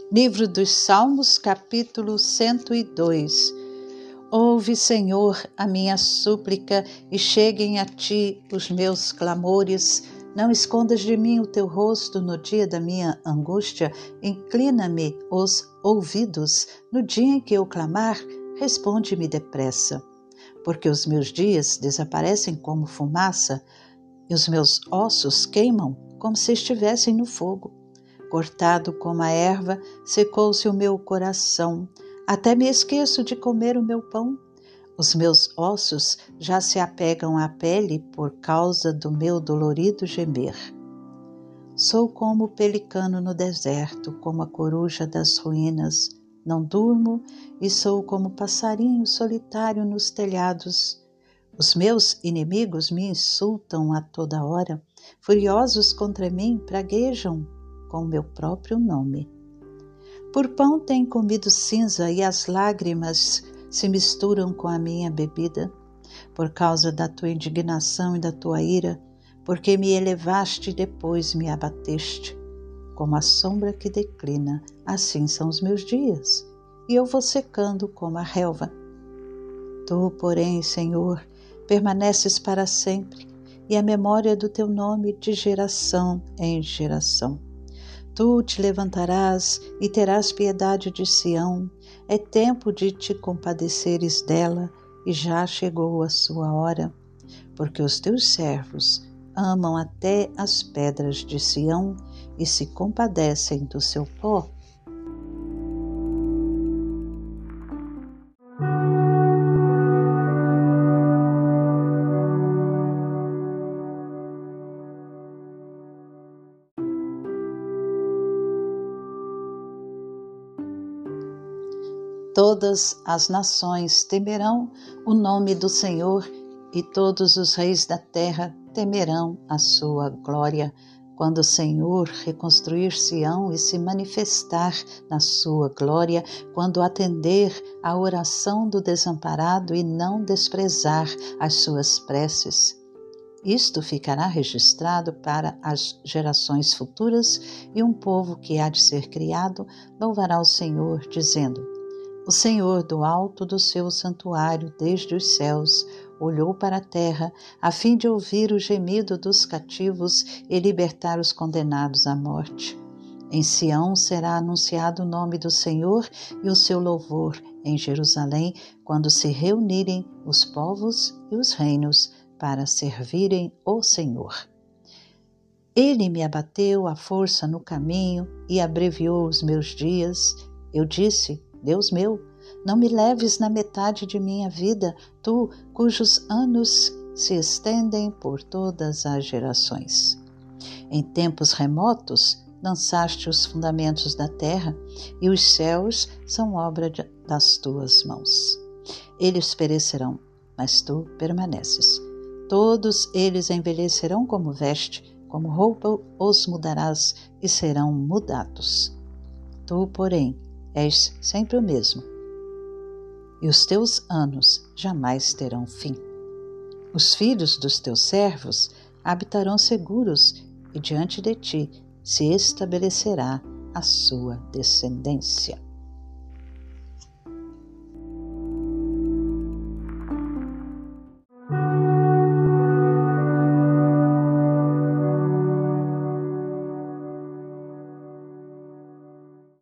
Livro dos Salmos, capítulo 102. Ouve, Senhor, a minha súplica e cheguem a ti os meus clamores. Não escondas de mim o teu rosto no dia da minha angústia. Inclina-me os ouvidos. No dia em que eu clamar, responde-me depressa. Porque os meus dias desaparecem como fumaça e os meus ossos queimam como se estivessem no fogo. Cortado como a erva, secou-se o meu coração. Até me esqueço de comer o meu pão. Os meus ossos já se apegam à pele por causa do meu dolorido gemer. Sou como o pelicano no deserto, como a coruja das ruínas. Não durmo e sou como passarinho solitário nos telhados. Os meus inimigos me insultam a toda hora. Furiosos contra mim, praguejam com o meu próprio nome. Por pão tenho comido cinza e as lágrimas se misturam com a minha bebida. Por causa da tua indignação e da tua ira, porque me elevaste e depois me abateste. Como a sombra que declina, assim são os meus dias, e eu vou secando como a relva. Tu, porém, Senhor, permaneces para sempre, e a memória do teu nome de geração em geração. Tu te levantarás e terás piedade de Sião. É tempo de te compadeceres dela, e já chegou a sua hora. Porque os teus servos amam até as pedras de Sião e se compadecem do seu pó. Todas as nações temerão o nome do Senhor e todos os reis da terra temerão a sua glória, quando o Senhor reconstruir Sião e se manifestar na sua glória, quando atender à oração do desamparado e não desprezar as suas preces. Isto ficará registrado para as gerações futuras, e um povo que há de ser criado louvará o Senhor, dizendo: O Senhor, do alto do seu santuário, desde os céus, olhou para a terra, a fim de ouvir o gemido dos cativos e libertar os condenados à morte. Em Sião será anunciado o nome do Senhor e o seu louvor em Jerusalém, quando se reunirem os povos e os reinos para servirem o Senhor. Ele me abateu à força no caminho e abreviou os meus dias. Eu disse: Deus meu, não me leves na metade de minha vida, tu, cujos anos se estendem por todas as gerações. Em tempos remotos, lançaste os fundamentos da terra, e os céus são obra das tuas mãos. Eles perecerão, mas tu permaneces. Todos eles envelhecerão como veste, como roupa os mudarás e serão mudados. Tu, porém, és sempre o mesmo, e os teus anos jamais terão fim. Os filhos dos teus servos habitarão seguros, e diante de ti se estabelecerá a sua descendência.